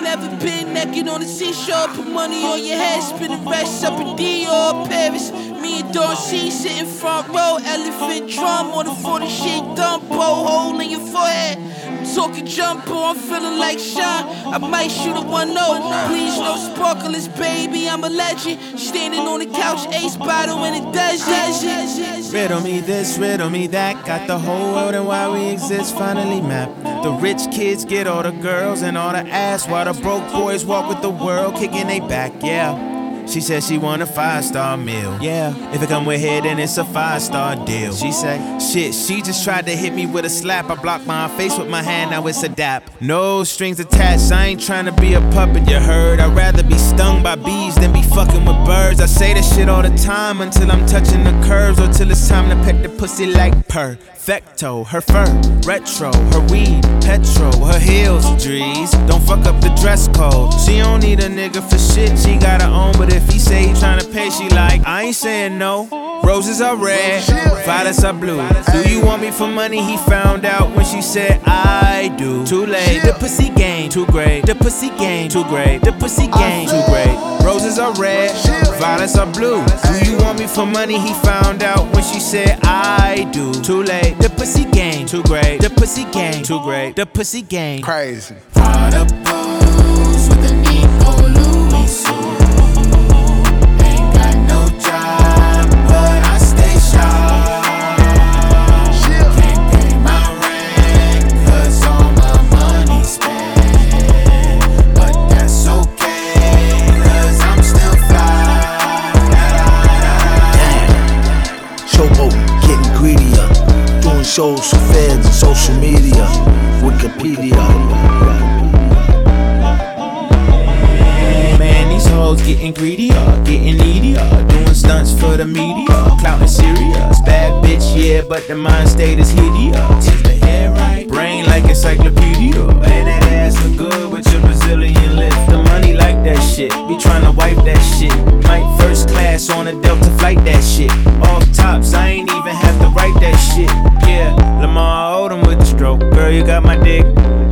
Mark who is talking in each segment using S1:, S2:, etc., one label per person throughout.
S1: never been naked on the seashore. Put money on your head, spin the rest up in Dior, Paris. Me and Don C sitting front row, elephant drum on the 40 shit dump, hole in your forehead. I'm talking jumbo, I'm feeling like Sean. I might shoot a 1-0. Please no sparklers, baby, I'm a legend. Standing on the couch, ace bottle in the desert.
S2: Riddle me this, riddle me that. Got the whole world and why we exist finally mapped. The rich kids get all the girls and all the ass, while the broke boys walk with the world kicking they back, yeah. She said she want a 5-star meal, yeah. If it come with her, then it's a 5-star deal. She say, shit, she just tried to hit me with a slap. I blocked my face with my hand, now it's a dap. No strings attached, I ain't trying to be a puppet, you heard. I'd rather be stung by bees than be fucking with birds. I say that shit all the time until I'm touching the curves, or till it's time to peck the pussy like perfecto. Her fur, retro, her weed, petrol, her heels, Dries. Don't fuck up the dress code. She don't need a nigga for shit, she got her own. But if he say he tryna pay, she like, I ain't saying no. Roses are red, violets are blue. Do you want me for money? He found out when she said I do. Too late, the pussy game too great. The pussy game too great. The pussy game too great. Roses are red, violets are blue. Do you want me for money? He found out when she said I do. Too late, the pussy game too great. The pussy game too great. The pussy game
S3: crazy.
S4: Prada pose with a Nico Louis suit. Ain't got no job, but I stay sharp. Can't pay my rent, cause all my money spent. But that's okay, cause I'm still fly.
S5: Damn, showboat, getting greedier. Doing shows for fans and social media. Wikipedia.
S2: Man, these hoes getting greedier, getting needier, doing stunts for the media, clouting serious. Bad bitch, yeah, but the mind state is hideous. Is the hair right? Brain like encyclopedia. Man, that ass look good with your Brazilian lips. The money like that shit, be tryna wipe that shit. Might first class on a Delta flight that shit. Off tops, I ain't even have to write that shit. Yeah, Lamar Odom with the stroke. Girl, you got my dick.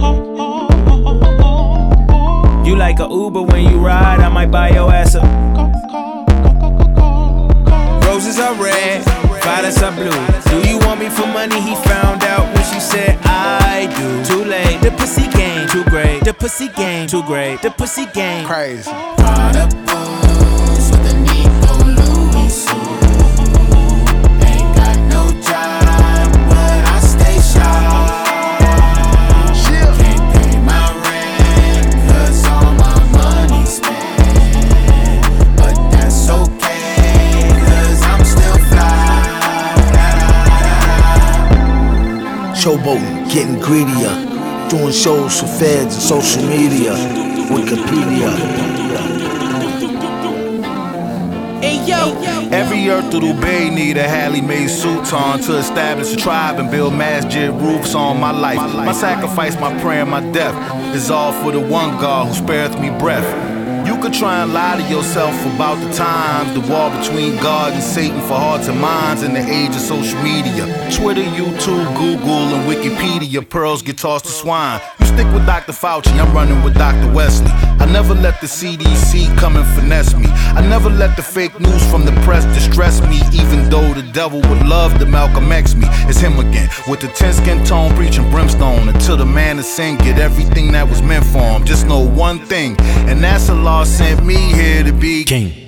S2: You like a Uber when you ride, I might buy your ass up. Roses are red, violets are blue. Do you want me for money? He found out when she said I do. Too late, the pussy game too great. The pussy game too great. The pussy game
S3: crazy.
S4: Prada pose with a Nico Louis suit. Ain't got no job, but I stay sharp. Can't pay my rent, cause all my money spent. But that's okay, cause I'm still fly.
S5: Showboating, getting greedier. Doing shows for fans and social media. Wikipedia.
S1: Hey yo,
S3: Every Earthlittle Bay need a Halle made sultan to establish a tribe and build masjid roofs on my life. My sacrifice, my prayer, my death is all for the one God who spareth me breath. You could try and lie to yourself about the times, the war between God and Satan for hearts and minds in the age of social media. Twitter, YouTube, Google, and Wikipedia, pearls get tossed to swine. You stick with Dr. Fauci, I'm running with Dr. Wesley. I never let the CDC come and finesse me. I never let the fake news from the press distress me, even though the devil would love to Malcolm X me. It's him again, with the 10-skin tone preaching brimstone, until the man of sin get everything that was meant for him. Just know one thing, and that's Allah sent me here to be king.